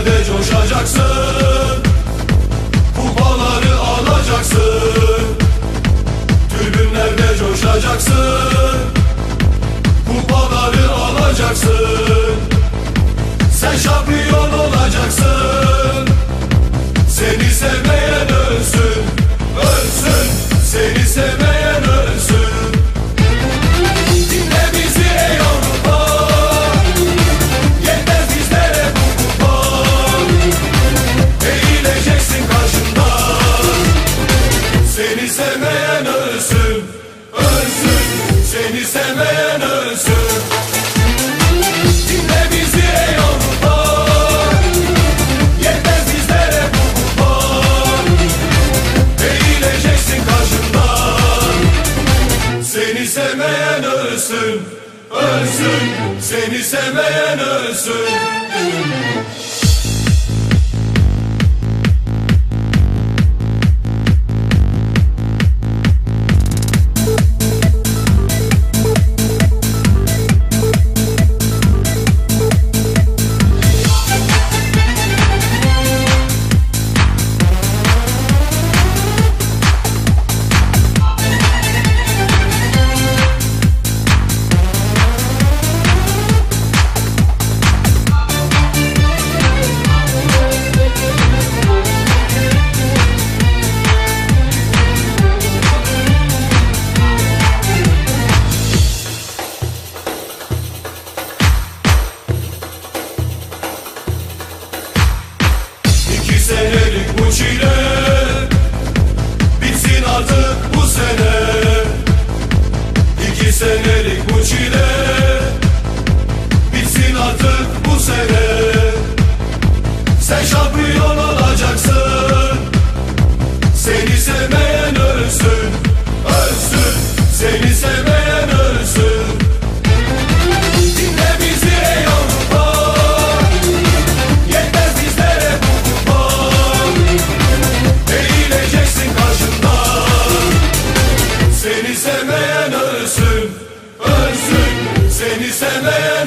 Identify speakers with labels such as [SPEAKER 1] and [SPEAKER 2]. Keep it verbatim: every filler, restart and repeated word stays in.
[SPEAKER 1] Tribünlerde coşacaksın, kupaları alacaksın. Tribünlerde coşacaksın, kupaları alacaksın. Sen şampiyon olacaksın. Seni sevmeyen ölsün, ölsün. Seni sevmeyen ölsün. Dinle bizi ey Avrupa, yetmez bizlere bu kupa. Eğileceksin karşında. Seni sevmeyen ölsün, ölsün. Seni sevmeyen ölsün. Dinle bizi ey Avrupa, yetmez bizlere bu kupa. Eğileceksin karşında. Seni sevmeyen ölsün, ölsün. Seni sevmeyen ölsün. İki senelik bu çile bitsin artık bu sene. İki senelik bu çile bitsin artık bu sene. Sen şampiyon olacaksın. Seni sevmeyen ölsün, ölsün. Seni sevmeyen ölsün. Dinle bizi ey Avrupa, yetmez bizlere bu kupa. Eğileceksin karşında. Seni sevmeyen ölsün, ölsün. Seni sevmeyen